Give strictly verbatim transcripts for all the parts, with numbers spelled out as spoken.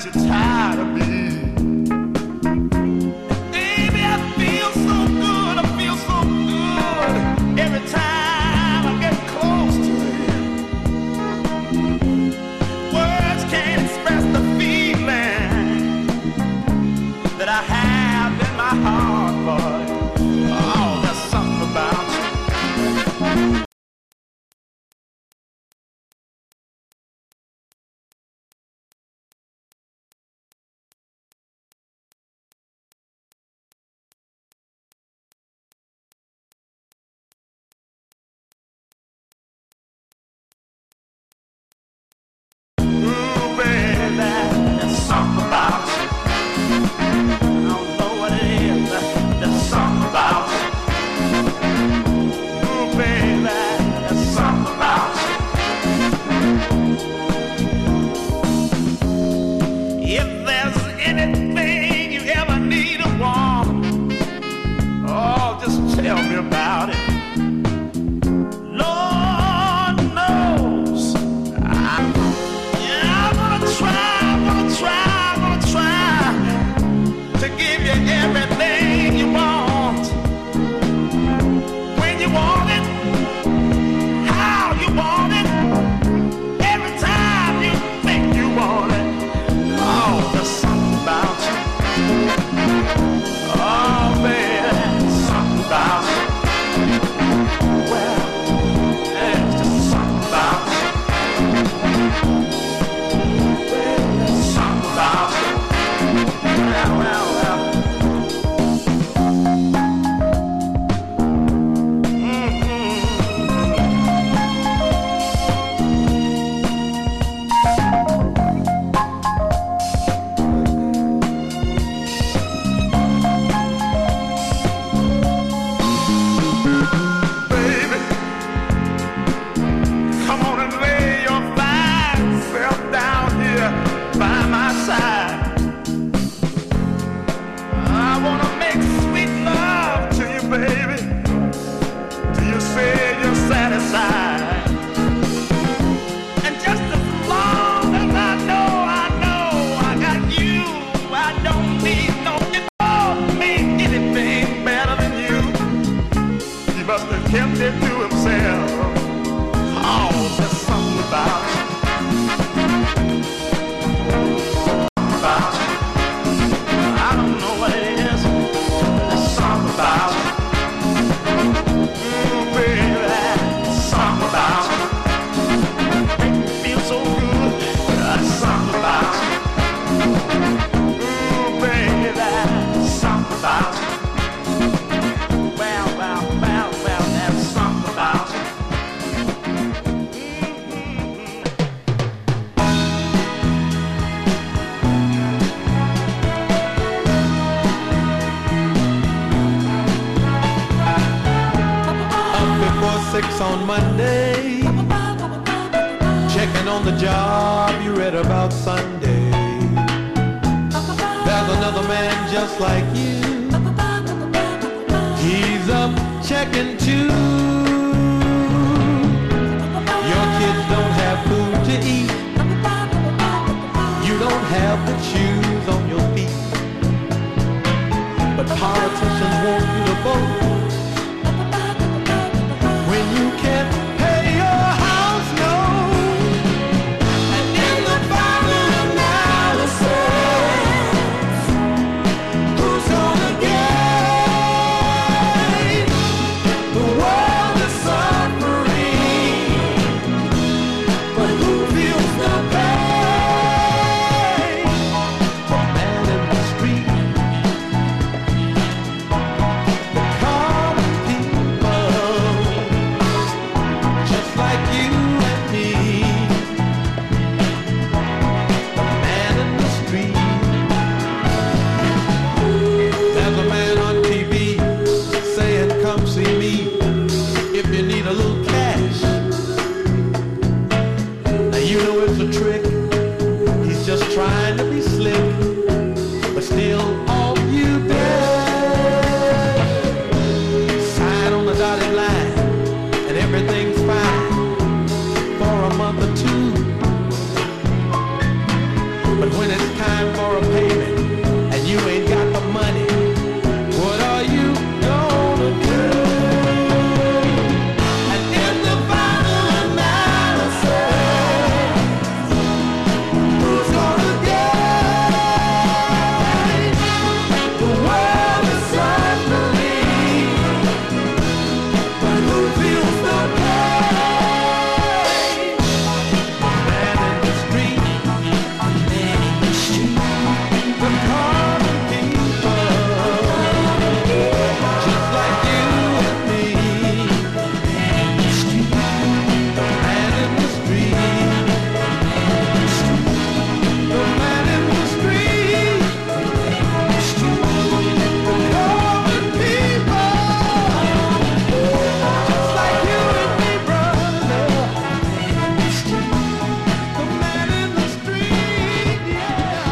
six on Monday, checking on the job you read about Sunday. There's another man just like you, he's up checking too. Your kids don't have food to eat, you don't have the shoes on your feet, but politicians want you to vote when you can't pay your house note. And in the final analysis, who's gonna gain? The world is suffering, but who feels the pain? The man in the street, the car But when it's time for a payment and you ain't got the money, what are you gonna do? And in the final analysis, who's gonna gain? The world is certainly, but who feels the pain? Man in the street, man in the street, the common people, just like you and me. Man in the street, the man in the street, the man in the street, the common people, just like you and me, brother. The man in the street, yeah.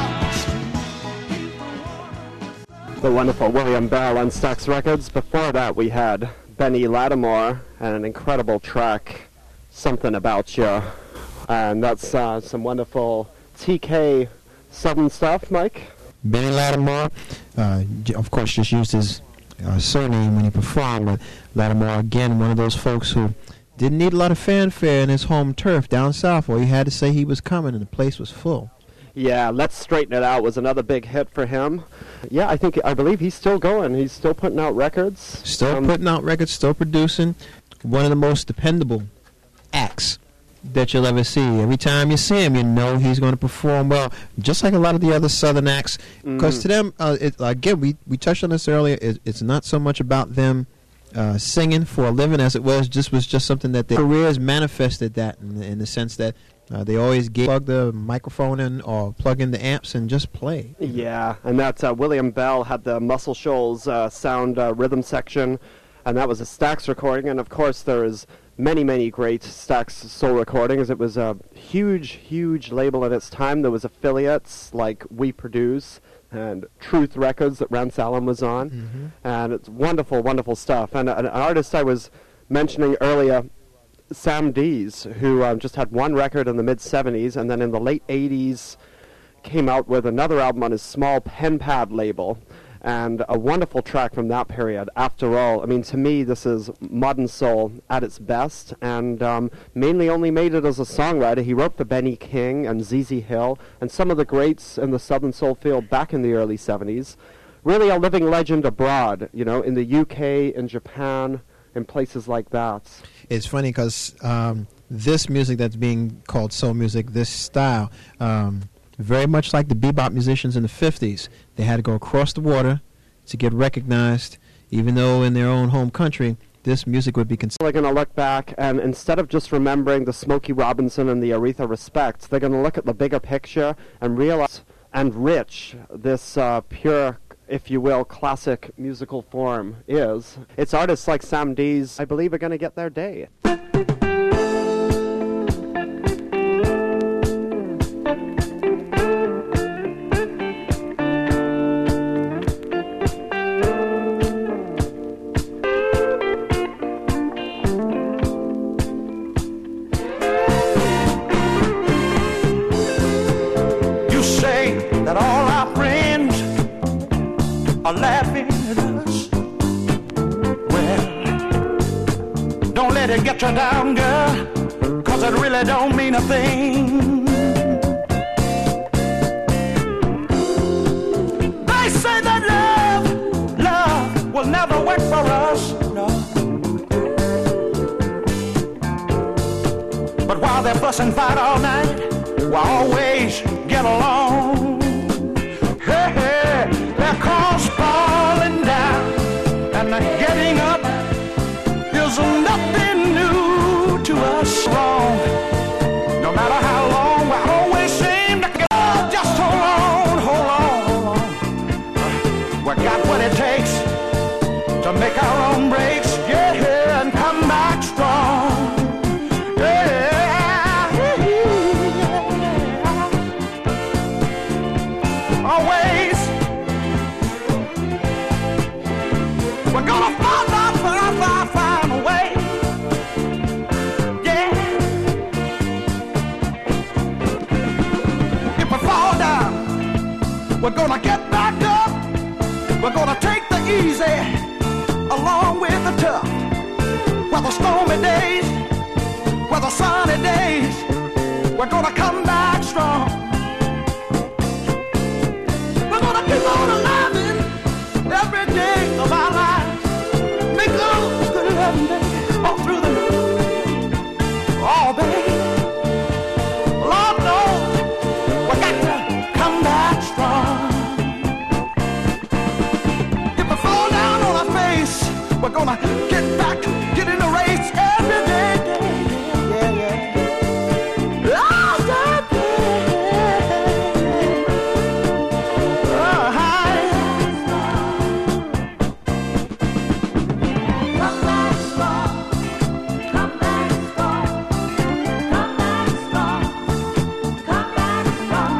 The wonderful William Bell on Stax Records. Before that, we had Benny Lattimore and an incredible track, Something About You. And that's uh, some wonderful T K Southern stuff, Mike. Benny Lattimore, uh, j- of course, just used his uh, surname when he performed. But Lattimore, again, one of those folks who didn't need a lot of fanfare in his home turf down south. All he had to say he was coming, and the place was full. Yeah, Let's Straighten It Out was another big hit for him. Yeah, I think, I believe he's still going. He's still putting out records. Still Um, putting out records, still producing. One of the most dependable acts that you'll ever see. Every time you see him, you know he's going to perform well, just like a lot of the other Southern acts. Because Mm. to them, uh, it, again, we, we touched on this earlier, it, it's not so much about them uh, singing for a living as it was just was just something that their careers manifested that in, in the sense that uh, they always gave, plug the microphone in or plug in the amps and just play. Yeah, and that's uh, William Bell had the Muscle Shoals uh, sound uh, rhythm section, and that was a Stax recording. And of course, there is many, many great Stax soul recordings. It was a huge, huge label at its time. There was affiliates like We Produce and Truth Records that Rance Allen was on, Mm-hmm. and it's wonderful, wonderful stuff. And an artist I was mentioning earlier, Sam Dees, who um, just had one record in the mid seventies, and then in the late eighties came out with another album on his small pen pad label, and a wonderful track from that period, After All. I mean, to me, this is modern soul at its best, and um, mainly only made it as a songwriter. He wrote for Benny King and Z Z Hill, and some of the greats in the Southern soul field back in the early seventies. Really a living legend abroad, you know, in the U K, in Japan, in places like that. It's funny because um, this music that's being called soul music, this style, um, very much like the bebop musicians in the fifties, they had to go across the water to get recognized, even though in their own home country, this music would be considered. They're going to look back, and instead of just remembering the Smokey Robinson and the Aretha Respects, they're going to look at the bigger picture and realize and rich this uh, pure, if you will, classic musical form is. It's artists like Sam Dees, I believe, are going to get their day. You say that all our friends are laughing at us. Well, don't let it get you down, girl, 'cause it really don't mean a thing. They say that love, love will never work for us, no. But while they fuss and fight all night, we'll always get along. Hey, hey, their cars falling down and they're getting up is nothing new to us. Wrong. No matter how long, we always seem to go. Just hold on, hold on, hold on. We got what it takes to make our own breaks, yeah, and come back strong. Yeah. We're gonna get back up. We're gonna take the easy along with the tough. Whether stormy days, whether sunny days, we're gonna come back strong. We're gonna keep on loving every day of our lives. Make love, good loving, baby, all through the night. Oh, baby, Lord knows we got to come back strong. If we fall down on our face, we're gonna get back, get in the race every day. Yeah, yeah. Oh, that day. Oh, hi. Come back strong, come back strong, come back strong, come back strong.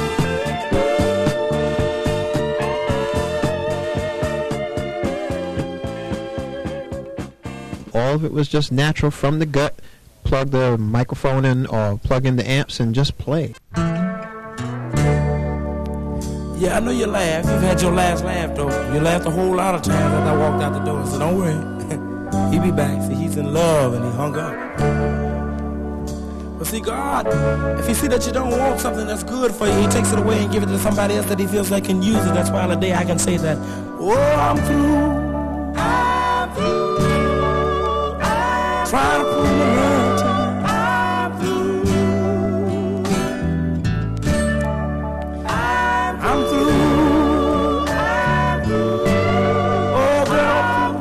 All of it was just natural from the gut. Plug the microphone in or plug in the amps and just play. Yeah, I know you laugh. You've had your last laugh, though. You laughed a whole lot of times as I walked out the door. So don't worry. He'll be back. See, he's in love and he hung up. But see, God, if he see that you don't want something that's good for you, he takes it away and gives it to somebody else that he feels like can use it. That's why today I can say that, oh, I'm through. I'm through. I'm trying to prove my love to you. I'm through. I'm through. I'm through. Oh, girl,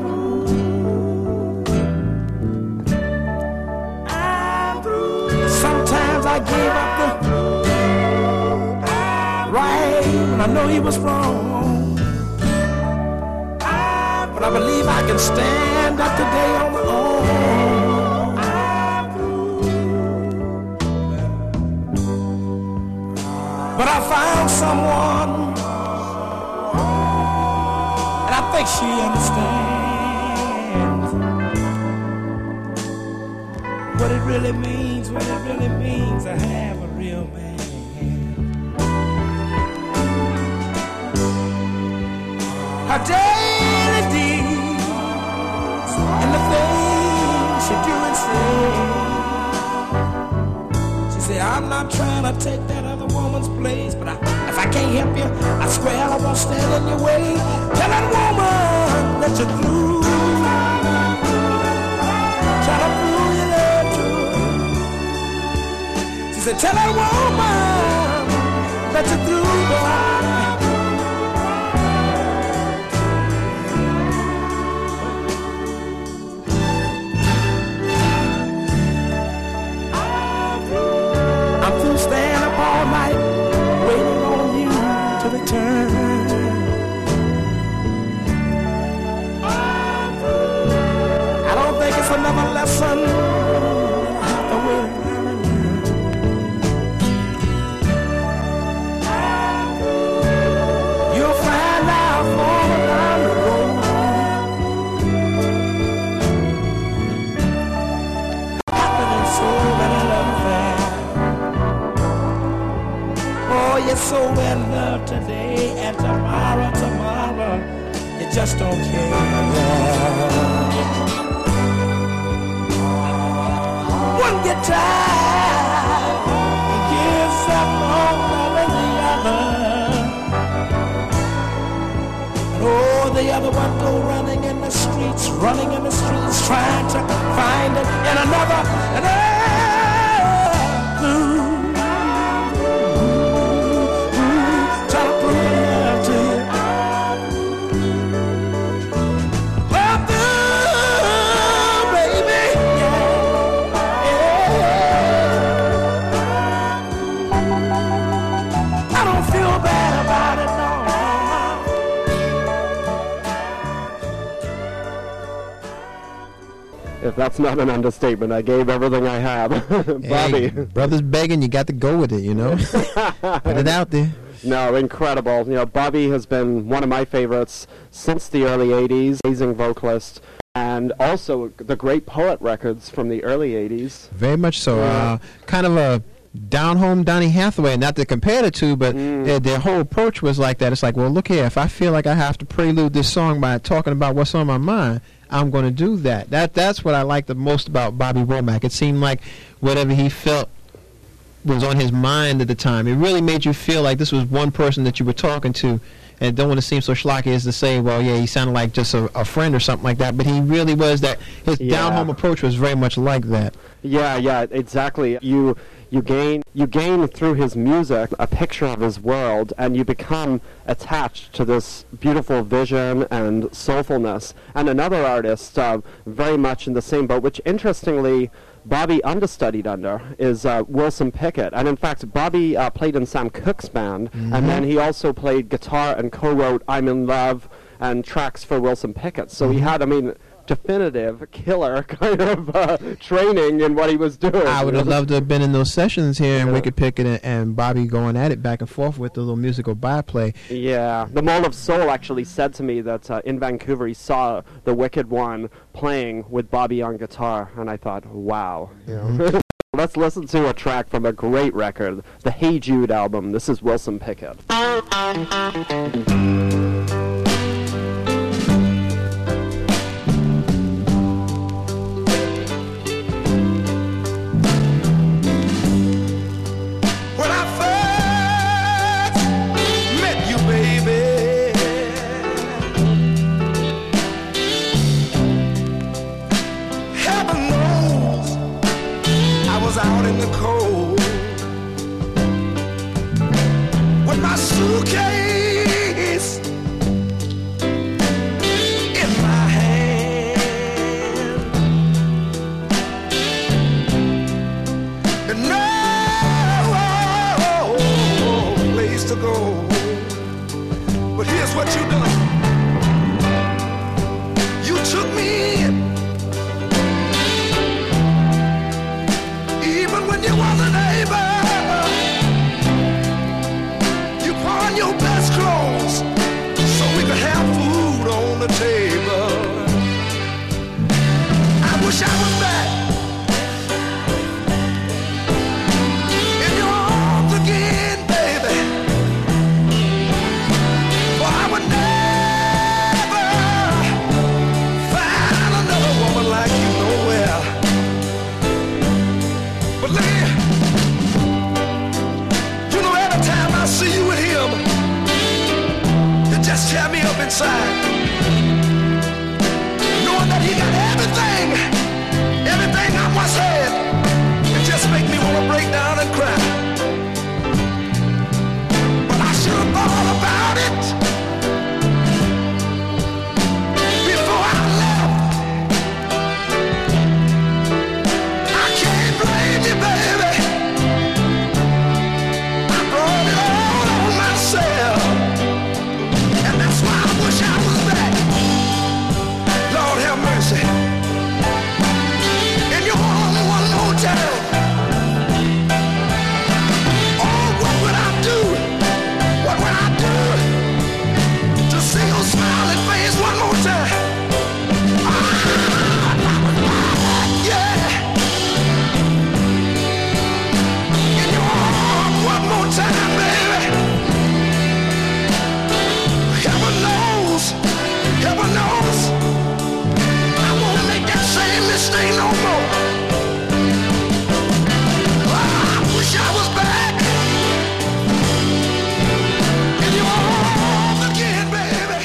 I'm through. Sometimes I gave up the right when I know he was wrong. But I believe I can stand up today on my own. But I found someone, and I think she understands what it really means, what it really means to have a real man. Her daily deeds and the things she do and say. She said, I'm not trying to take that other woman's place, but I, if I can't help you, I swear I won't stand in your way. Tell that woman that you're through. Try to prove your love to her. She said, tell that woman that you're through, boy. Staying up all night, waiting on you to return. I don't think it's another lesson I have to wait around and learn. You'll find out farther down the road. Happening so many love affairs. Oh, you're so in love today and tomorrow, tomorrow, you just don't care. One get tired and gives up on loving the other. And oh, the other one go running in the streets, running in the streets, trying to find it in another, another. If that's not an understatement, I gave everything I have. Bobby. Hey, brother's begging, you got to go with it, you know? Put it out there. No, incredible. You know, Bobby has been one of my favorites since the early eighties. Amazing vocalist. And also the great poet records from the early eighties. Very much so. Yeah. Uh, kind of a down home Donny Hathaway. Not to compare the two, but Mm. their, their whole approach was like that. It's like, well, look here, if I feel like I have to prelude this song by talking about what's on my mind, I'm going to do that. That that's what I liked the most about Bobby Womack. It seemed like whatever he felt was on his mind at the time. It really made you feel like this was one person that you were talking to. And don't want to seem so schlocky as to say, well, yeah, he sounded like just a, a friend or something like that. But he really was that. His Yeah. down-home approach was very much like that. Yeah, yeah, exactly. You you gain you gain through his music a picture of his world, and you become attached to this beautiful vision and soulfulness. And another artist, uh, very much in the same boat, which interestingly Bobby understudied under, is uh, Wilson Pickett. And in fact, Bobby uh, played in Sam Cooke's band, Mhm. and then he also played guitar and co-wrote I'm in Love and tracks for Wilson Pickett. So he Mhm. had, I mean, definitive killer kind of uh, training in what he was doing. I would have loved to have been in those sessions here in Yeah. Wicked Pickett and, and Bobby going at it back and forth with the little musical byplay. Yeah, the Mole of Soul actually said to me that uh, in Vancouver he saw the Wicked One playing with Bobby on guitar, and I thought, wow. You know? Let's listen to a track from a great record, the Hey Jude album. This is Wilson Pickett. When I first met you, baby, heaven knows I was out in the cold with my suitcase in my hand and no place to go. But here's what you done. You took me in, even when you wasn't able. You pawned your best clothes so we could have food on the table. I wish I was back in your arms again, baby. For I would never find another woman like you nowhere. But look here, you know every time I see you with him, it just tear me up inside. Knowing that he got everything, everything I once had, it just make me wanna break down and cry. But I should have thought about it before I left. I can't blame you, baby. I brought it all on myself, and that's why I wish I was back. Lord have mercy. In your arms one more time. Oh, what would I do? What would I do to see your smiling face one more time? Ah, yeah. In your arms one more time, baby. Heaven knows, heaven knows, I won't make that same mistake no more. Ah, I wish I was back in your arms again, baby.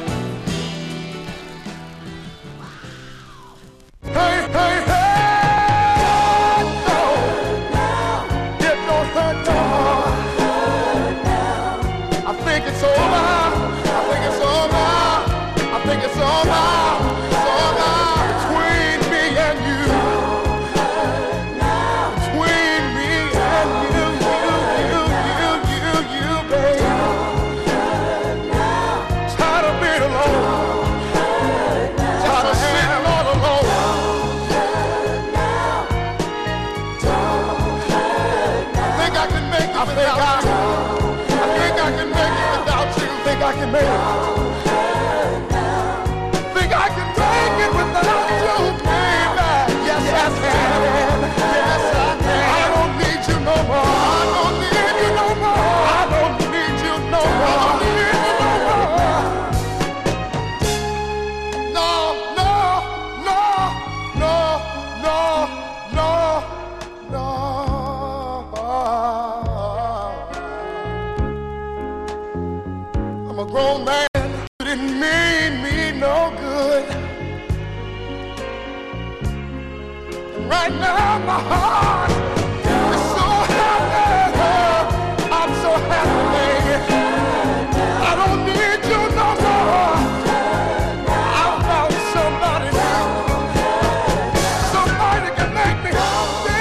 Hey, hey, hey! No, it don't hurt no more. I think it's over. I think it's over. I think it's over. It's over between me and you. Between me and you, you, you, you, you, you, baby. Tired of being alone. Tired of sitting all alone. I think I can make it without you. I think I can make it without you. Think I can make it. Think I can make it without you, baby. Yes, I can. Yes, I can. I don't need you no more. I'm a grown man. You didn't mean me no good. And right now my heart is so happy. I'm so happy, baby. I don't need you no more. I found somebody new. Somebody can make me happy.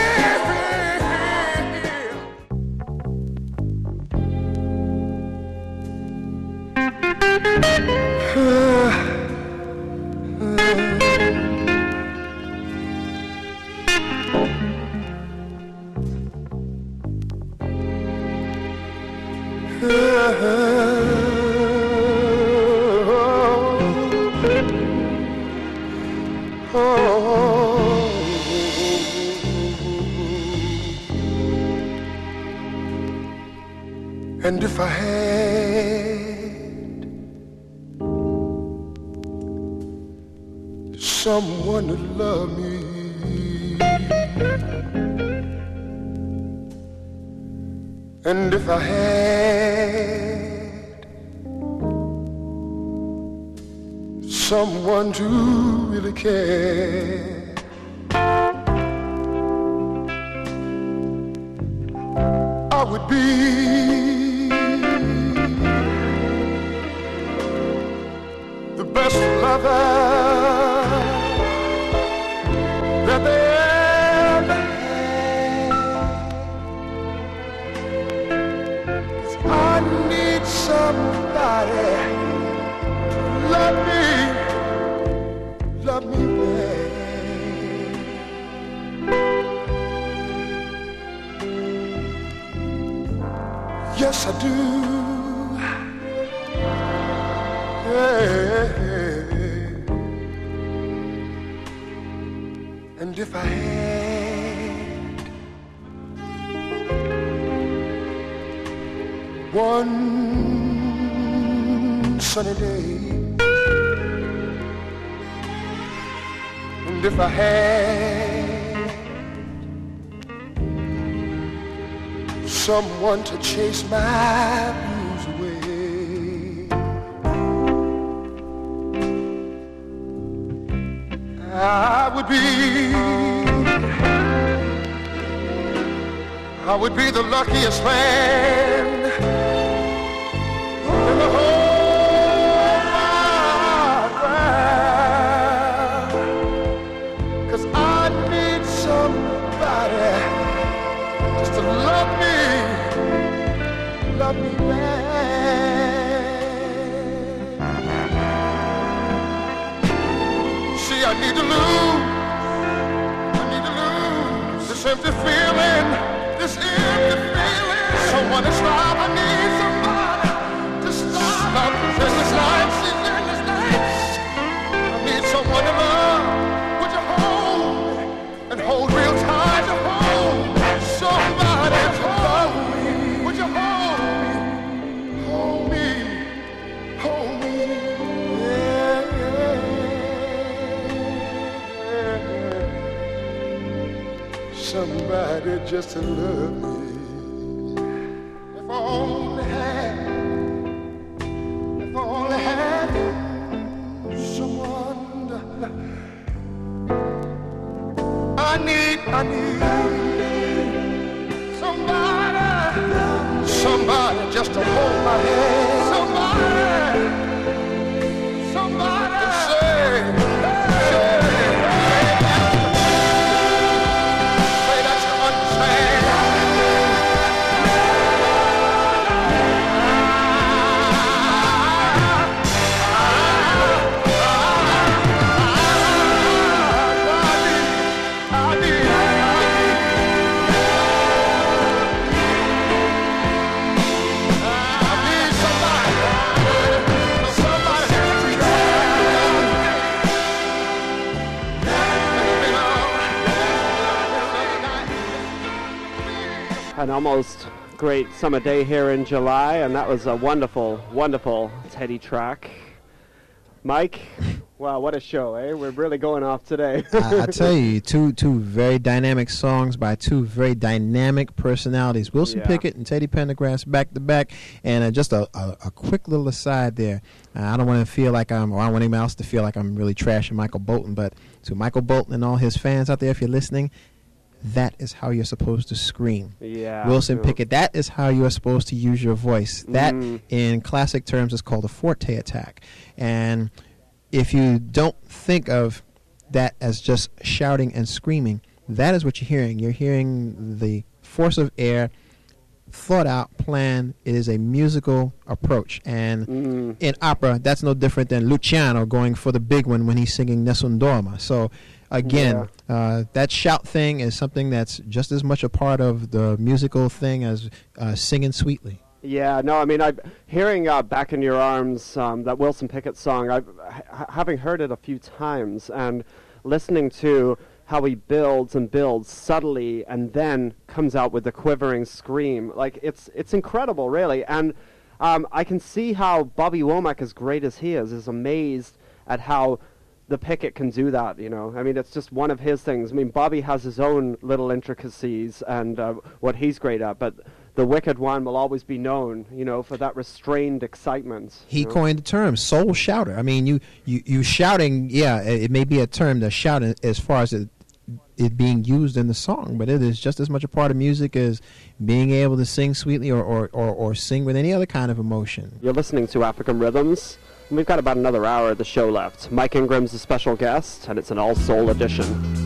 And if I had someone to love me, and if I had someone to really care, I would be the best lover that they ever had. 'Cause I need somebody to love me, love me back. Yes, I do. Yeah. And if I had one sunny day, and if I had someone to chase my blues away, I would be, I would be the luckiest man in the whole wide world. 'Cause I need somebody just to love me, love me back. See, I need to lose, I need to lose this empty feeling, this empty feeling. Someone to stop, I need somebody to stop, stop this night, this night. I need someone to love, would you hold me, and hold real tight, to hold somebody to love me, would you hold me, hold me, hold me, yeah, yeah. Somebody just to love me. If I only had, if I only had someone to love. I need, I need somebody, somebody just to hold my hand. Somebody, somebody to say, say. An almost great summer day here in July, and that was a wonderful, wonderful Teddy track. Mike, Wow, what a show, eh? We're really going off today. I, I tell you, two two very dynamic songs by two very dynamic personalities. Wilson Yeah. Pickett and Teddy Pendergrass back to back. And uh, just a, a, a quick little aside there. Uh, I don't want to feel like I'm, or I don't want anyone else to feel like I'm really trashing Michael Bolton, but to Michael Bolton and all his fans out there, if you're listening, that is how you're supposed to scream. Yeah. Wilson yeah. Pickett, that is how you are supposed to use your voice. That, Mm. in classic terms, is called a forte attack. And if you don't think of that as just shouting and screaming, that is what you're hearing. You're hearing the force of air, thought out, planned. It is a musical approach. And Mm. in opera, that's no different than Luciano going for the big one when he's singing Nessun Dorma. So, again, uh, that shout thing is something that's just as much a part of the musical thing as uh, singing sweetly. Yeah, no, I mean, I'm hearing uh, "Back in Your Arms," um, that Wilson Pickett song. I've ha- having heard it a few times and listening to how he builds and builds subtly, and then comes out with the quivering scream. Like it's it's incredible, really. And um, I can see how Bobby Womack, as great as he is, is amazed at how the Pickett can do that. You know, I mean, it's just one of his things. I mean, Bobby has his own little intricacies and uh, what he's great at, but the Wicked One will always be known, you know, for that restrained excitement. He you know? coined the term soul shouter. I mean, you, you, you shouting, yeah, it, it may be a term to shout as far as it, it being used in the song, but it is just as much a part of music as being able to sing sweetly or, or, or, or sing with any other kind of emotion. You're listening to African Rhythms. And we've got about another hour of the show left. Mike Ingram's a special guest, and it's an all-soul edition.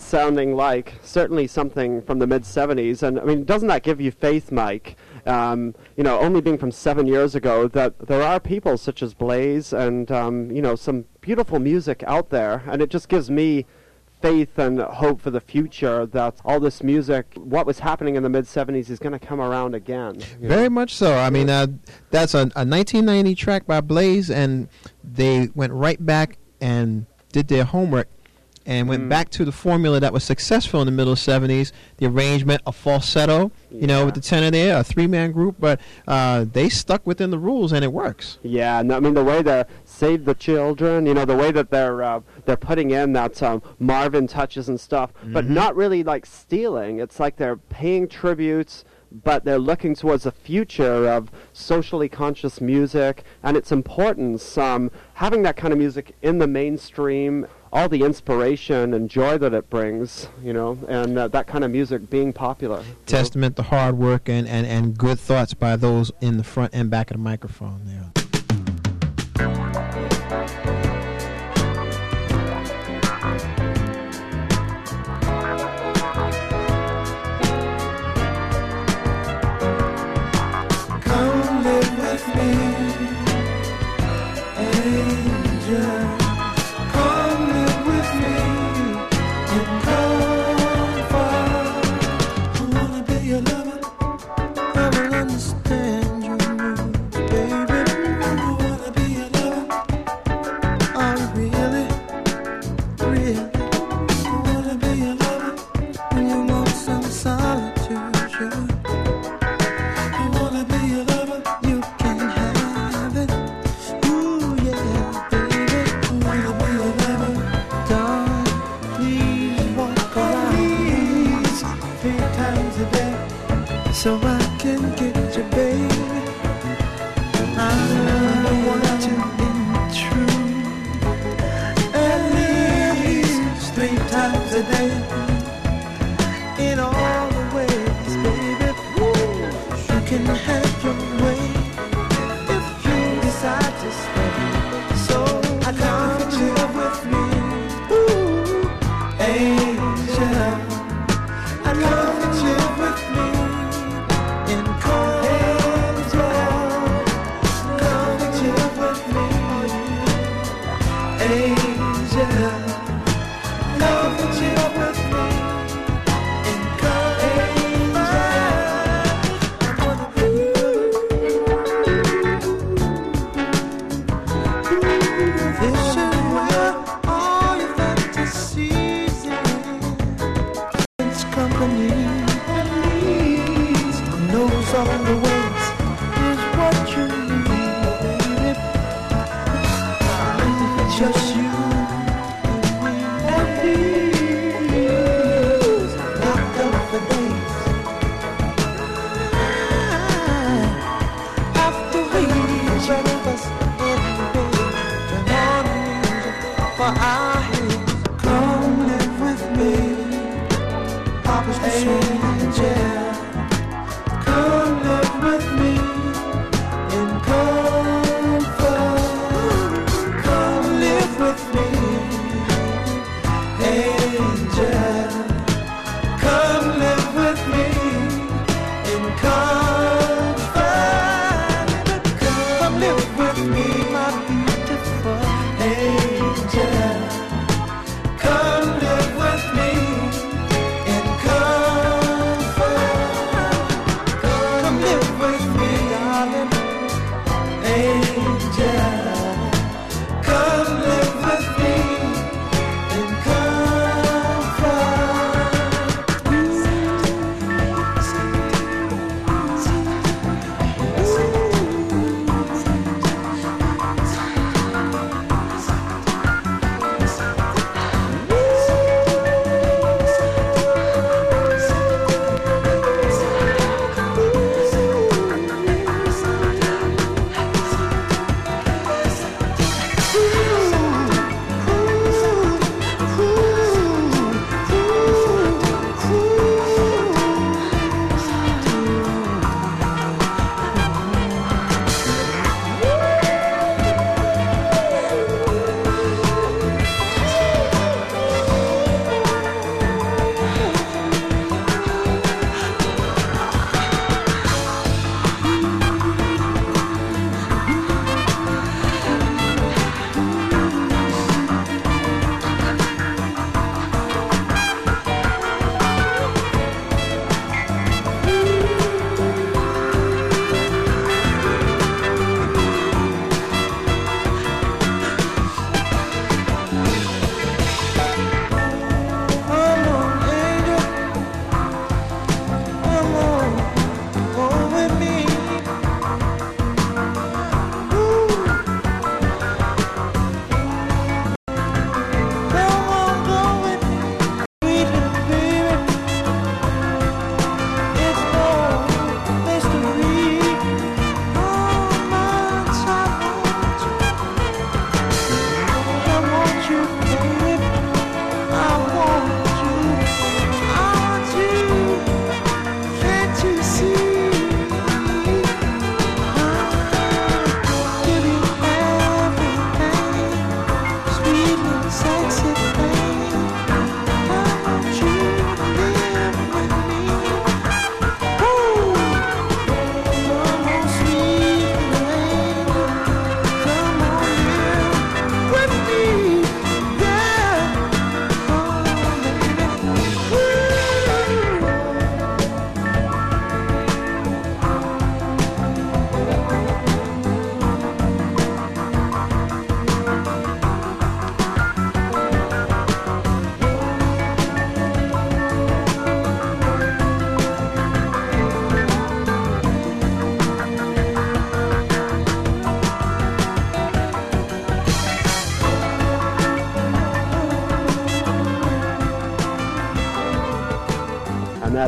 sounding like certainly something from the mid seventies. And I mean, doesn't that give you faith, Mike? Um, you know, only being from seven years ago, that there are people such as Blaze and, um, you know, some beautiful music out there. And it just gives me faith and hope for the future that all this music, what was happening in the mid seventies, is going to come around again. Very know? much so. I mean, uh, that's a, a nineteen ninety track by Blaze, and they went right back and did their homework and went mm. back to the formula that was successful in the middle seventies, the arrangement, a falsetto, yeah. you know, with the tenor there, a three-man group, but uh, they stuck within the rules, and it works. Yeah, and I mean, the way they Save the Children, you know, the way that they're uh, they're putting in that um, Marvin touches and stuff, mm-hmm. but not really like stealing. It's like they're paying tributes, but they're looking towards the future of socially conscious music and its importance. Um, having that kind of music in the mainstream, all the inspiration and joy that it brings, you know, and uh, that kind of music being popular. Testament to hard work and, and, and good thoughts by those in the front and back of the microphone there. Come live with me, angel. Come live with me in comfort. I wanna be your lover. I will understand your moods, baby. I wanna be your lover. I really, really wanna be your lover. When you want some solitude, sure. I wanna be your lover. You can have it. Ooh yeah, baby. I wanna be your lover. Darling, please walk around three times a day, so I can get you, baby. I want to intrude at least three times a day in all the ways, baby. You can have your way if you decide to stay. So I come to live with me, ooh, angel. I come to live with me in comfort. Come to live with me, angel. Come to live with me in comfort. I wanna be this is where all your fantasies in. It's company at least knows all the ways is what you need, baby. Just you and me, locked up for days. After we breakfast in the bed, turn on the music for our heads. Come live with me, Papa's angel. Come live with me in comfort. Come live with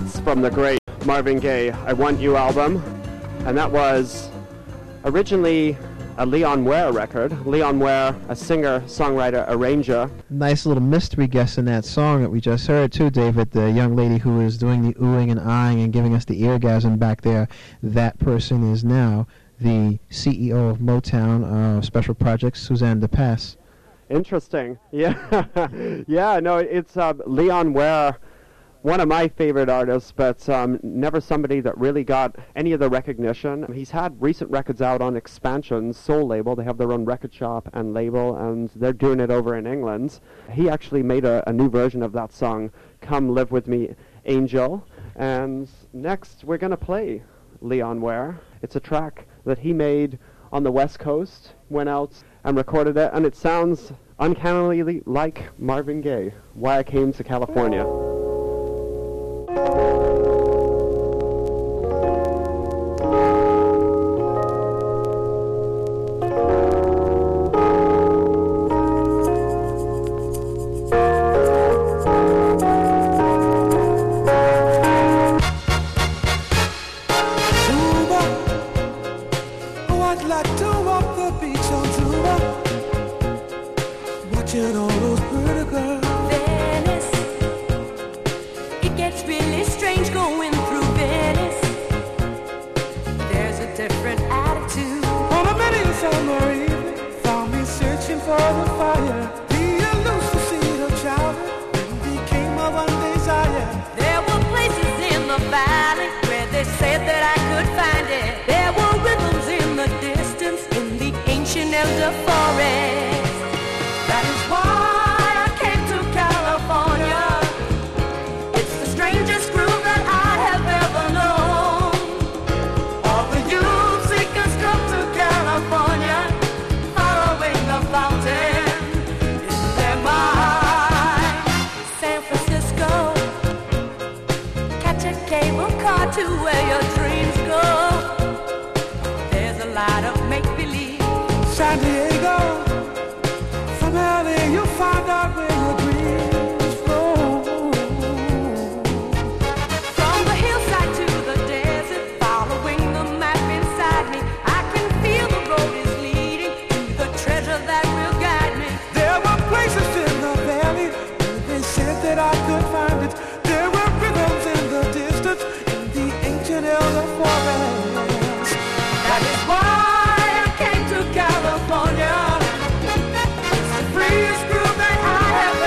That's from the great Marvin Gaye, I Want You album. And that was originally a Leon Ware record. Leon Ware, a singer, songwriter, arranger. Nice little mystery guest in that song that we just heard too, David. The young lady who is doing the oohing and eyeing and giving us the eargasm back there. That person is now the C E O of Motown uh, Special Projects, Suzanne DePass. Interesting. Yeah. Yeah, no, it's uh, Leon Ware, one of my favorite artists, but um, never somebody that really got any of the recognition. He's had recent records out on Expansion's Soul label. They have their own record shop and label, and they're doing it over in England. He actually made a, a new version of that song, Come Live With Me, Angel. And next, we're going to play Leon Ware. It's a track that he made on the West Coast, went out and recorded it, and it sounds uncannily like Marvin Gaye, Why I Came to California. California, it's the freest groove that I have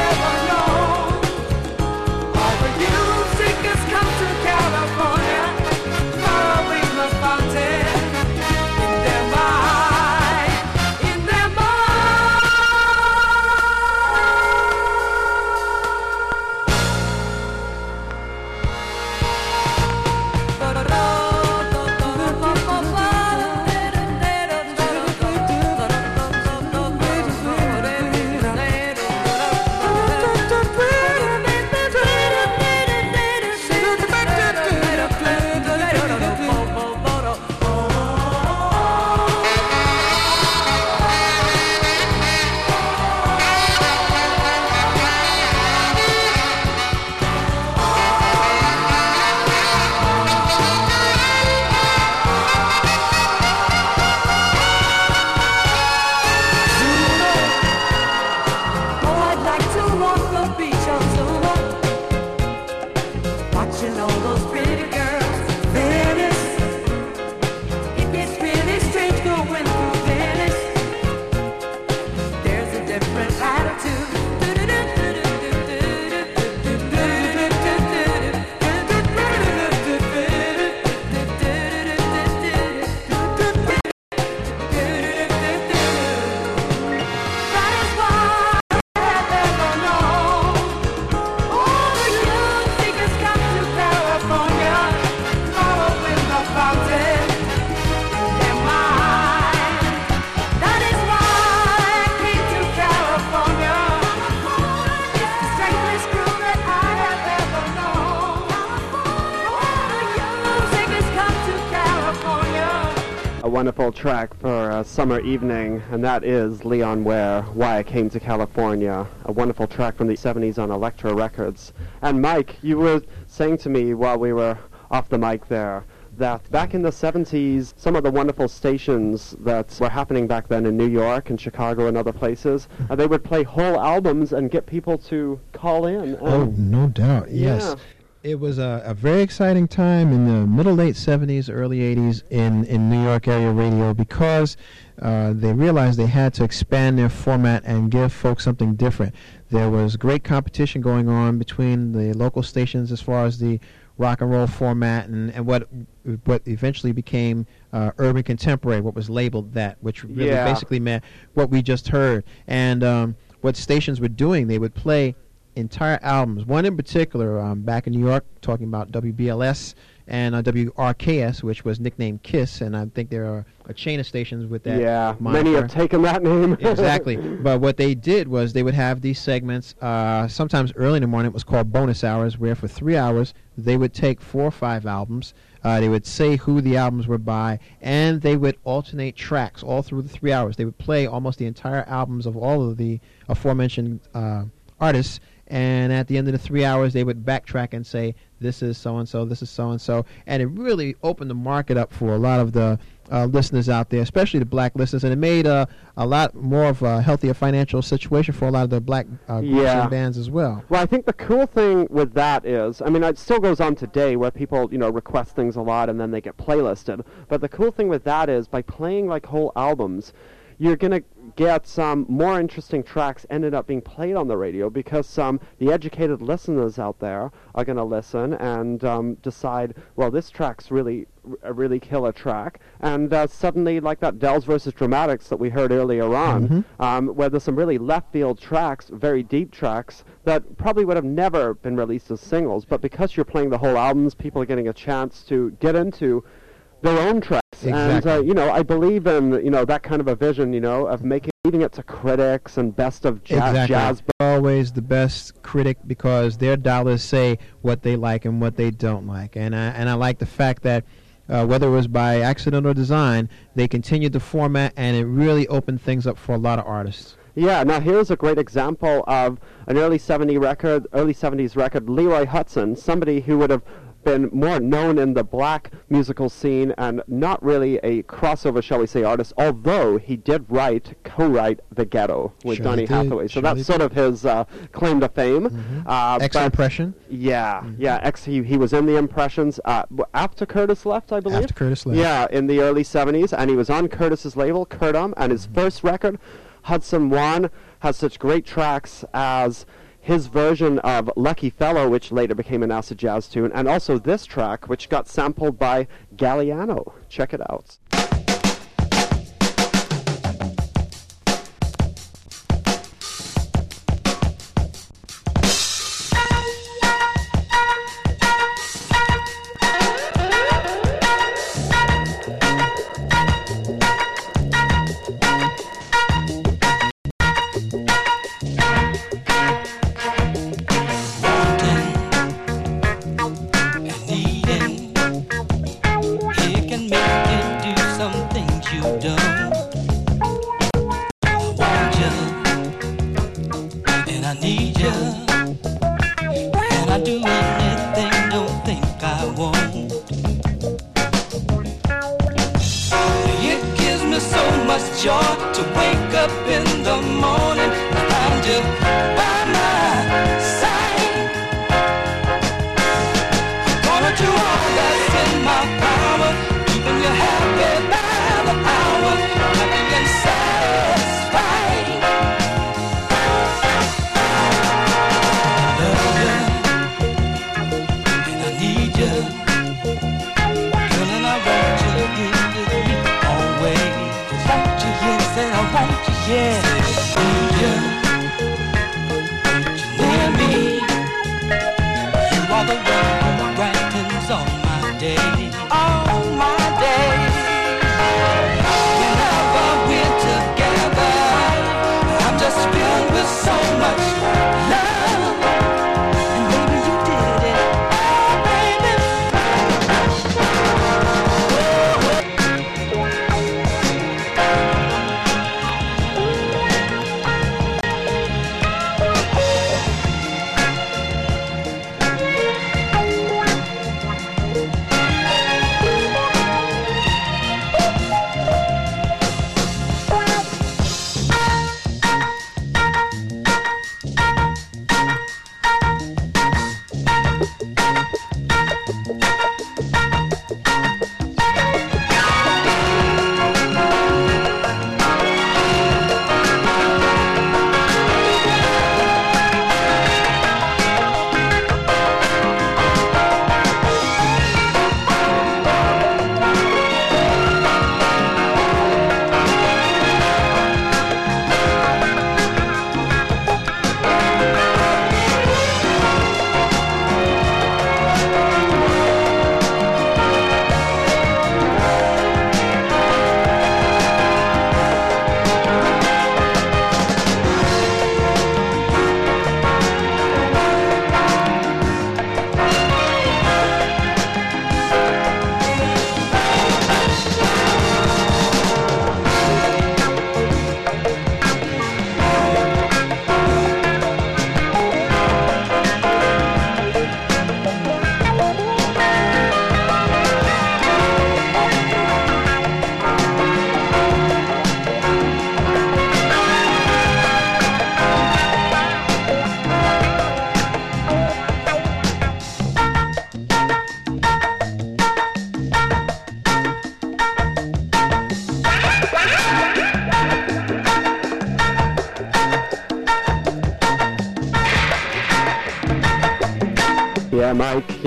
A wonderful track for a summer evening, and that is Leon Ware, Why I Came to California. A wonderful track from the seventies on Elektra Records. And Mike, you were saying to me while we were off the mic there that back in the seventies, some of the wonderful stations that were happening back then in New York and Chicago and other places, uh, they would play whole albums and get people to call in. Oh, no doubt, yes. Yeah. It was a, a very exciting time in the middle late seventies, early eighties in, in New York area radio because uh, they realized they had to expand their format and give folks something different. There was great competition going on between the local stations as far as the rock and roll format and, and what what eventually became uh, urban contemporary, what was labeled that, which really Yeah. basically meant what we just heard. And um, what stations were doing, they would play entire albums. One in particular, um, back in New York, talking about W B L S and uh, W R K S, which was nicknamed KISS, and I think there are a chain of stations with that Yeah, moniker. many have taken that name. Exactly. But what they did was they would have these segments, uh, sometimes early in the morning, it was called bonus hours, where for three hours they would take four or five albums. Uh, they would say who the albums were by, and they would alternate tracks all through the three hours. They would play almost the entire albums of all of the aforementioned uh, artists, and at the end of the three hours, they would backtrack and say, this is so-and-so, this is so-and-so. And it really opened the market up for a lot of the uh, listeners out there, especially the black listeners. And it made uh, a lot more of a healthier financial situation for a lot of the black uh, groups Yeah. and bands as well. Well, I think the cool thing with that is, I mean, it still goes on today where people, you know, request things a lot and then they get playlisted. But the cool thing with that is by playing like whole albums, you're going to get some more interesting tracks ended up being played on the radio because some the educated listeners out there are going to listen and um, decide, well, this track's really a really killer track. And uh, suddenly, like that Dells versus Dramatics that we heard earlier on, Mm-hmm. um, where there's some really left field tracks, very deep tracks, that probably would have never been released as singles. But because you're playing the whole albums, people are getting a chance to get into their own tracks. And, uh, Exactly. you know, I believe in, you know, that kind of a vision, you know, of making leaving it to critics and best of ja- Exactly. jazz. Always the best critic because their dollars say what they like and what they don't like. And I, and I like the fact that uh, whether it was by accident or design, they continued the format and it really opened things up for a lot of artists. Yeah, now here's a great example of an early seventies record, early seventies record, Leroy Hudson, somebody who would have been more known in the black musical scene and not really a crossover, shall we say, artist, although he did write, co-write The Ghetto with Surely Donny did, Hathaway. So surely that's sort of his uh, claim to fame. Mhm. Uh, X but- Impression. Yeah, yeah. X, he, he was in the Impressions uh, w- after Curtis left, I believe. After Curtis left. Yeah, in the early seventies, and he was on Curtis's label, Curtum, and his first record, Hudson One, has such great tracks as his version of Lucky Fellow, which later became an acid jazz tune, and also this track, which got sampled by Galliano. Check it out.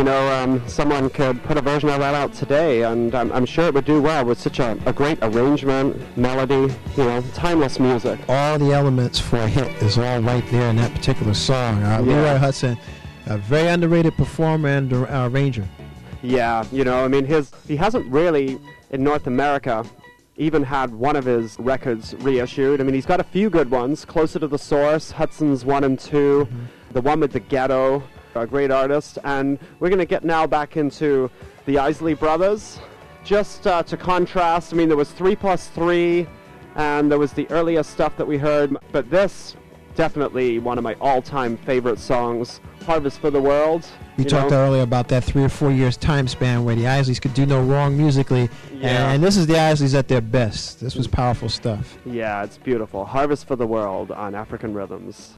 know, um, someone could put a version of that out today, and I'm, I'm sure it would do well with such a, a great arrangement, melody, you know, timeless music. All the elements for a hit is all right there in that particular song. Uh, Yeah. Leroy Hudson, a very underrated performer and uh, arranger. Yeah, you know, I mean, his he hasn't really, in North America, even had one of his records reissued. I mean, he's got a few good ones, Closer to the Source, Hudson's one and two, Mm-hmm. the one with the Ghetto, a great artist. And we're going to get now back into the Isley Brothers. Just uh, to contrast, I mean, there was three plus three, and there was the earlier stuff that we heard, but this, definitely one of my all-time favorite songs, Harvest for the World. We you talked know? earlier about that three or four years time span where the Isleys could do no wrong musically, Yeah. and this is the Isleys at their best. This was powerful stuff. Yeah, it's beautiful. Harvest for the World on African Rhythms.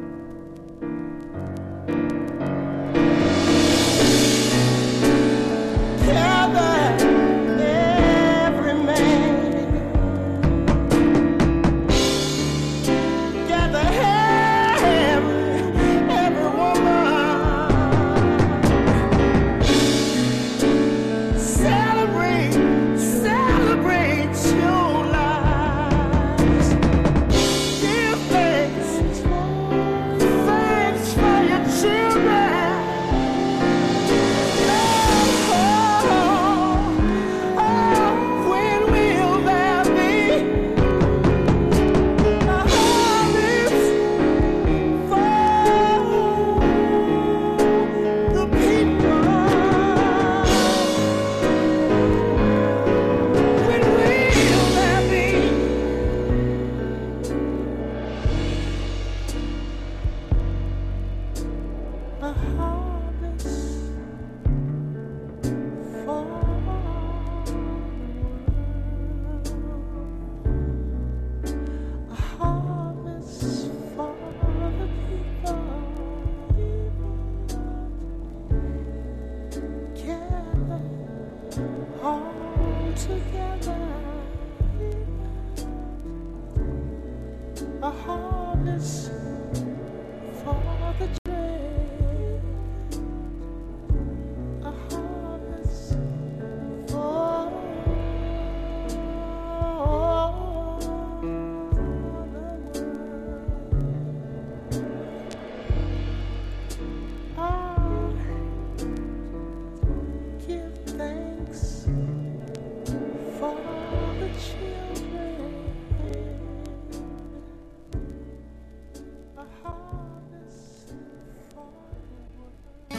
Every man gather every, every woman, celebrate, celebrate your lives. Give thanks, thanks for your children. A harvest for the trade, a harvest for the world. I give thanks for the children. A harvest for the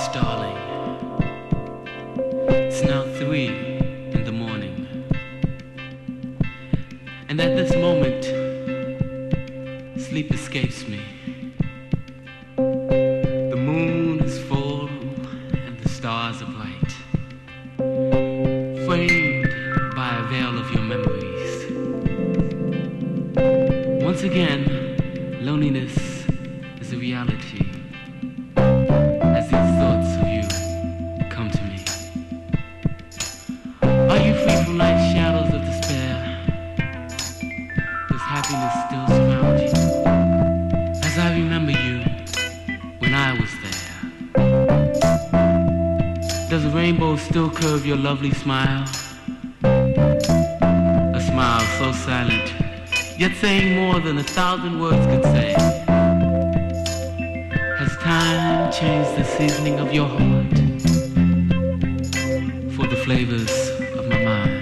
darling. It's now three in the morning. And at this moment, sleep escapes me. The moon is full and the stars are bright, framed by a veil of your memories. Once again, loneliness is a reality as these thoughts of you come to me. Are you free from life's shadows of despair? Does happiness still surround you? As I remember you when I was there. Does a rainbow still curve your lovely smile? A smile so silent, yet saying more than a thousand words could say. Has time changed the seasoning of your heart for the flavors of my mind?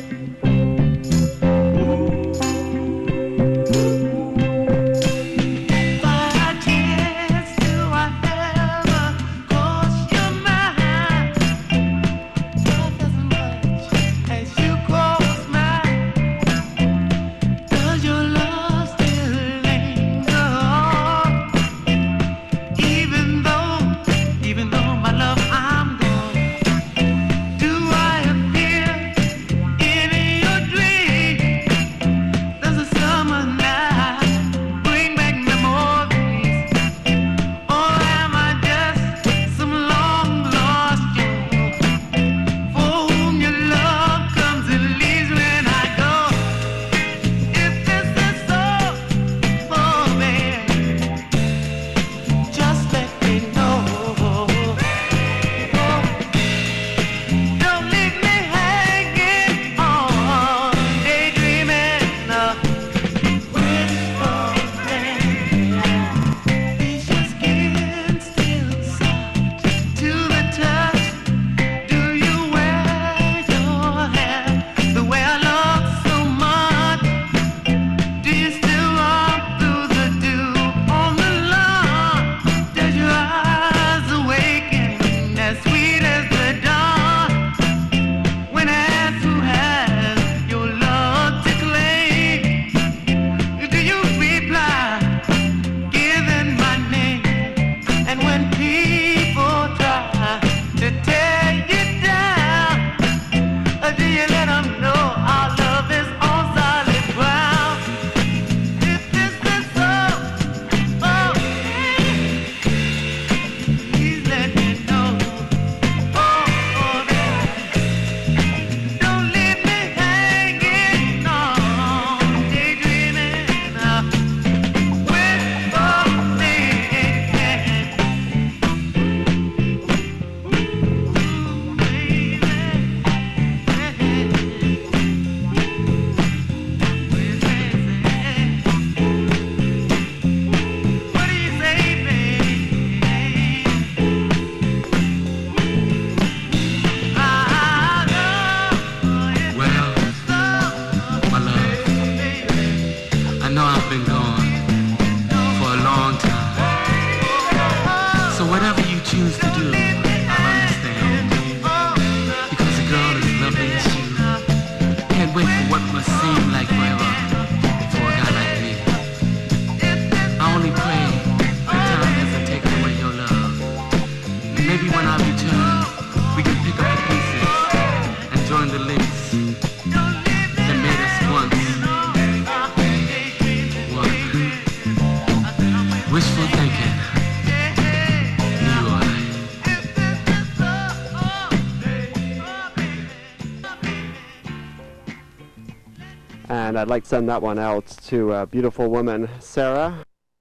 And I'd like to send that one out to a beautiful woman, Sarah.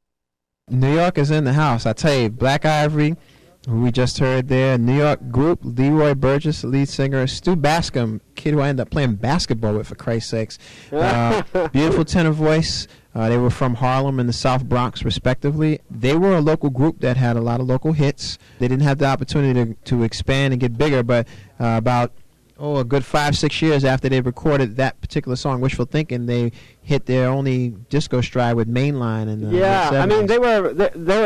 New York is in the house. I tell you, Black Ivory, who we just heard there, New York group, Leroy Burgess, lead singer, Stu Bascom, kid who I ended up playing basketball with, for Christ's sakes. Uh, beautiful tenor voice. Uh, they were from Harlem and the South Bronx, respectively. They were a local group that had a lot of local hits. They didn't have the opportunity to, to expand and get bigger, but uh, about oh, a good five, six years after they recorded that particular song, Wishful Thinking, they hit their only disco stride with Mainline. In the yeah, I mean, seventies. they were they, they were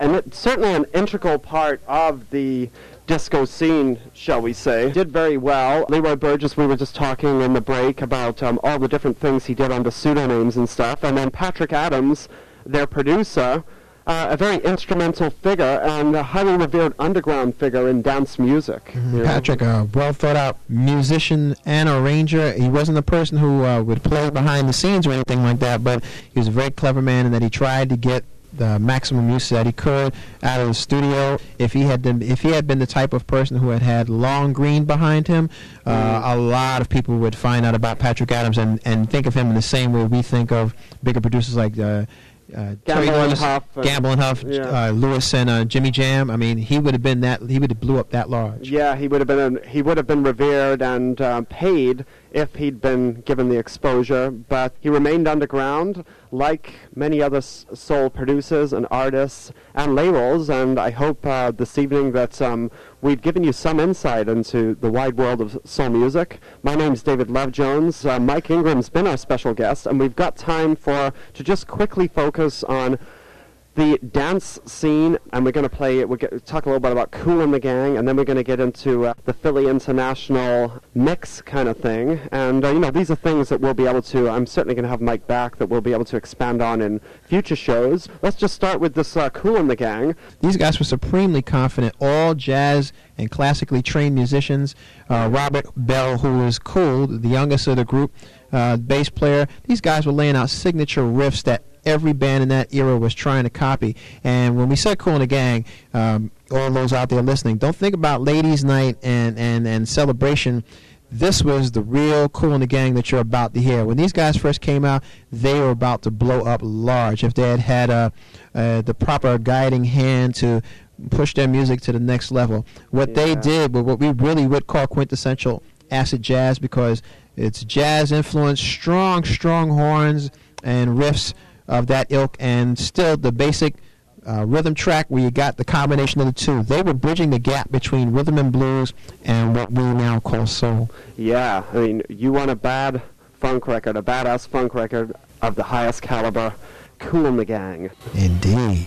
and it's certainly an integral part of the disco scene, shall we say. Did very well. Leroy Burgess, we were just talking in the break about um, all the different things he did under pseudonyms and stuff, and then Patrick Adams, their producer, uh, a very instrumental figure and a highly revered underground figure in dance music. Mhm. you know. Patrick, a well thought out musician and arranger. He wasn't a person who uh, would play behind the scenes or anything like that, but he was a very clever man in that he tried to get the maximum use that he could out of the studio. If he had been, if he had been the type of person who had had Long Green behind him, uh, a lot of people would find out about Patrick Adams and, and think of him in the same way we think of bigger producers like uh, uh, Terry Gamble and Lewis, Huff, uh, Gamble and Huff, yeah. uh, Lewis and uh, Jimmy Jam. I mean, he would have been that. He would have blew up that large. Yeah, he would have been a, he would have been revered and uh, paid if he'd been given the exposure, but he remained underground like many other s- soul producers and artists and labels, and I hope uh, this evening that um, we've given you some insight into the wide world of soul music. My name's David Love Jones. Uh, Mike Ingram's been our special guest, and we've got time for to just quickly focus on the dance scene, and we're going to play, we'll get, talk a little bit about Kool and the Gang, and then we're going to get into uh, the Philly International mix kind of thing. And, uh, you know, these are things that we'll be able to, I'm certainly going to have Mike back, that we'll be able to expand on in future shows. Let's just start with this uh, Kool and the Gang. These guys were supremely confident, all jazz and classically trained musicians. Uh, Robert Bell, who was Kool, the youngest of the group, uh, bass player. These guys were laying out signature riffs that every band in that era was trying to copy. And when we said Kool and the Gang, um, all those out there listening, don't think about Ladies' Night and, and, and Celebration. This was the real Kool and the Gang that you're about to hear. When these guys first came out, they were about to blow up large. If they had had uh, uh, the proper guiding hand to push their music to the next level. What Yeah. they did was what we really would call quintessential acid jazz, because it's jazz influence, strong, strong horns and riffs of that ilk, and still the basic uh, rhythm track where you got the combination of the two. They were bridging the gap between rhythm and blues and what we now call soul. Yeah, I mean, you want a bad funk record, a badass funk record of the highest caliber, Kool and the Gang. Indeed.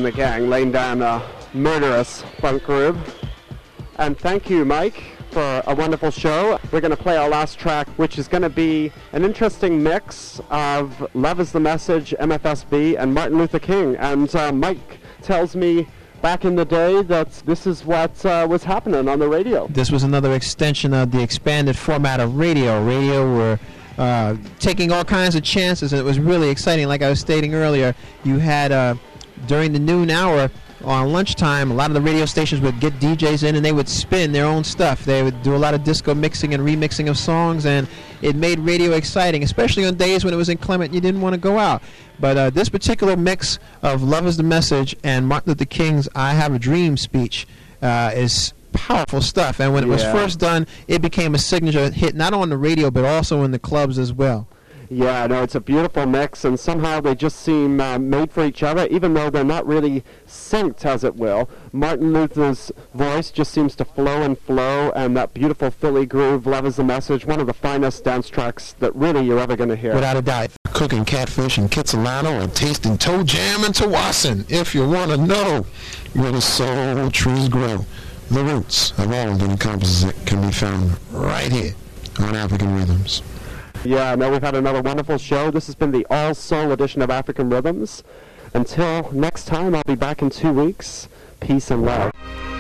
and the gang laying down a murderous funk groove. And thank you, Mike, for a wonderful show. We're going to play our last track, which is going to be an interesting mix of Love is the Message, M F S B, and Martin Luther King. And uh, Mike tells me back in the day that this is what uh, was happening on the radio. This was another extension of the expanded format of radio. Radio were uh, taking all kinds of chances, and it was really exciting. Like I was stating earlier, you had, uh, during the noon hour, on lunchtime, a lot of the radio stations would get D Js in and they would spin their own stuff. They would do a lot of disco mixing and remixing of songs, and it made radio exciting, especially on days when it was inclement and you didn't want to go out. But uh, this particular mix of Love is the Message and Martin Luther King's I Have a Dream speech uh, is powerful stuff. And when it was Yeah. first done, it became a signature hit, not on the radio, but also in the clubs as well. Yeah, no, it's a beautiful mix, and somehow they just seem uh, made for each other, even though they're not really synced, as it will. Martin Luther's voice just seems to flow and flow, and that beautiful Philly groove, Love is the Message, one of the finest dance tracks that really you're ever going to hear. Without a doubt. Cooking catfish in Kitsilano and tasting toe jam in Tawasin. If you want to know where the soul trees grow, the roots of all the composites can be found right here on African Rhythms. Yeah, no, we've had another wonderful show. This has been the all-soul edition of African Rhythms. Until next time, I'll be back in two weeks. Peace and love.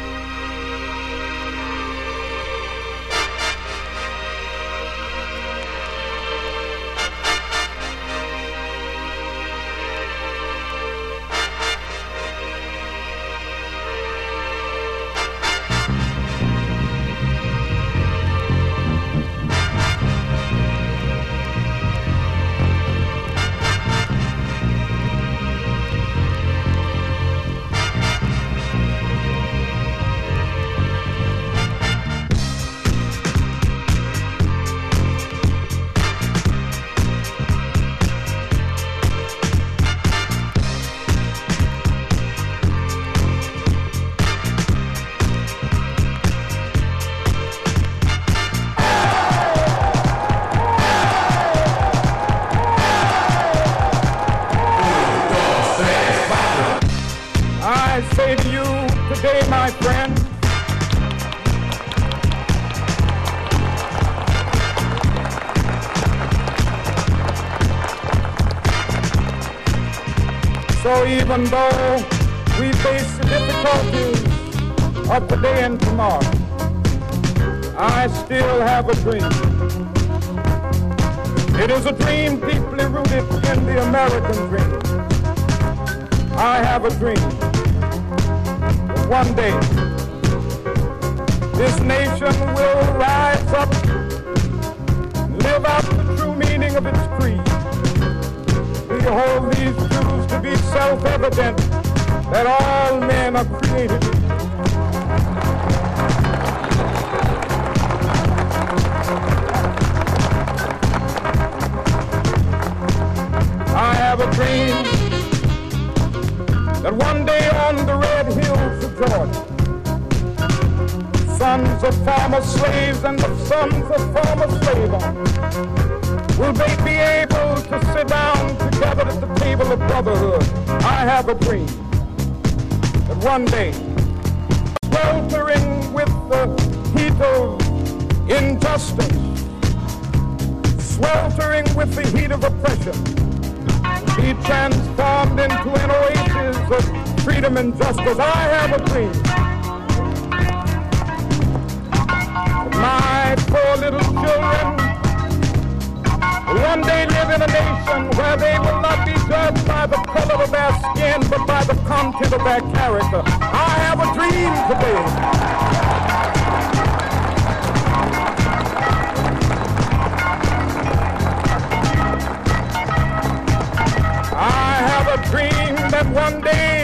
I say to you today, my friend, so even though we face the difficulties of today and tomorrow, I still have a dream. It is a dream deeply rooted in the American dream. I have a dream. One day, this nation will rise up, live out the true meaning of its creed. We hold these truths to be self-evident, that all men are created equal. I have a dream that one day on the red hills of Georgia, sons of former slaves and the sons of former slave owners will they be able to sit down together at the table of brotherhood. I have a dream that one day, sweltering with the heat of injustice, sweltering with the heat of oppression, be transformed into an oasis of freedom and justice. I have a dream. My poor little children will one day live in a nation where they will not be judged by the color of their skin, but by the content of their character. I have a dream today. I have a dream that one day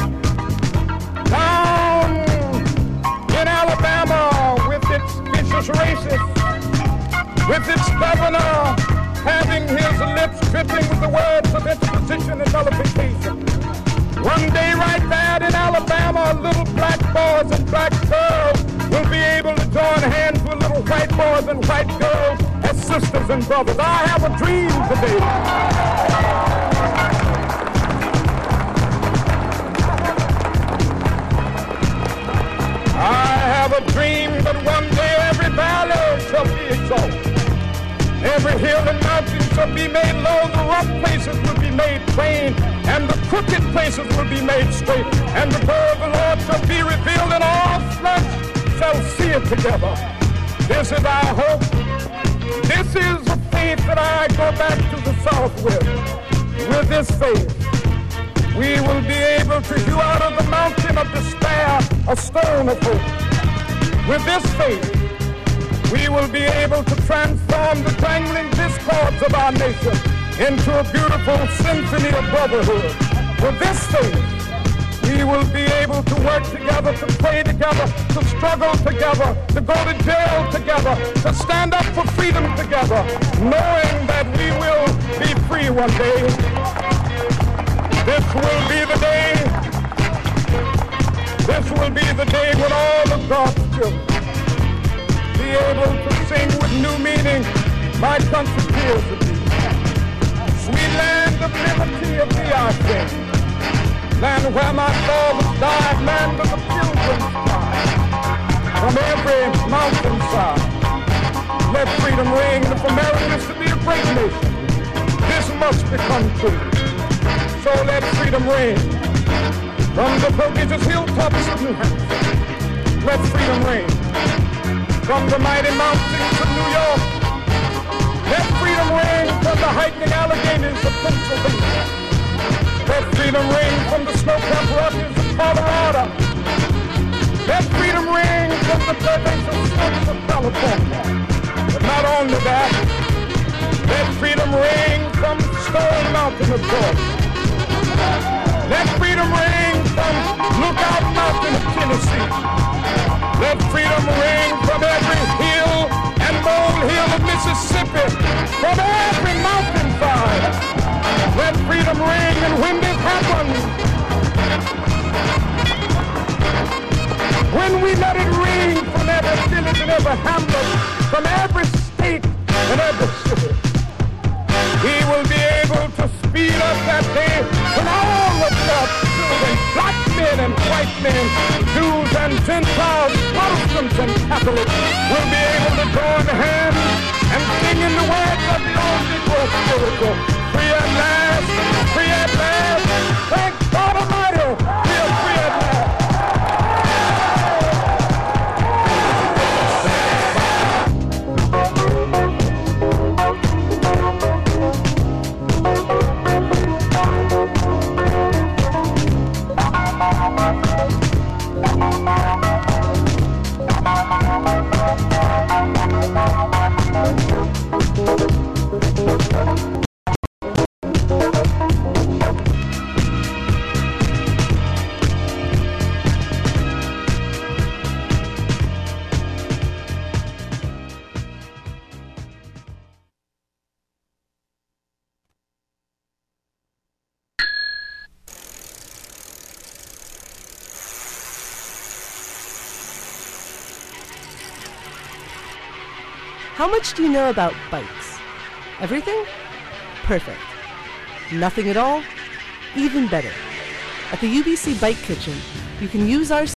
down in Alabama with its vicious racists, with its governor having his lips dripping with the words of exposition and nullification. One day right there in Alabama, little black boys and black girls will be able to join hands with little white boys and white girls as sisters and brothers. I have a dream today. have a dream that one day every valley shall be exalted. Every hill and mountain shall be made low, the rough places will be made plain, and the crooked places will be made straight, and the glory of the Lord shall be revealed, and all flesh shall see it together. This is our hope. This is the faith that I go back to the South with. With this faith, we will be able to hew out of the mountain of despair a stone of hope. With this faith, we will be able to transform the tangling discords of our nation into a beautiful symphony of brotherhood. With this faith, we will be able to work together, to pray together, to struggle together, to go to jail together, to stand up for freedom together, knowing that we will be free one day. This will be the day, this will be the day when all of God's children be able to sing with new meaning, my country tears of thee. Sweet land of liberty of thee I sing. Land where my fathers died, land of the pilgrims died. From every mountainside, let freedom ring. If America is to be a great nation, this must become true. So let freedom ring. From the prodigious hilltops of New Hampshire, let freedom ring. From the mighty mountains of New York, let freedom ring. From the heightening Alleghenies of Pennsylvania, let freedom ring. From the snow-capped Rockies of Colorado, let freedom ring. From the Fairbanks slopes of California. But not only that, let freedom ring from Stone Mountain of Georgia. Let freedom ring from Lookout Mountain of Tennessee. Let freedom ring from every hill and molehill of Mississippi, from every mountainside. Let freedom ring, and when this happens, when we let it ring from every village and every hamlet, from every state and every city, we will be able to speed up that day when all of God's children, black men and white men, Jews and Gentiles, Protestants and Catholics, will be able to join hands and sing in the words of the old Negro spiritual. Free at last, free at last, thank God Almighty, we are free at last. How much do you know about bikes? Everything? Perfect. Nothing at all? Even better. At the U B C Bike Kitchen, you can use our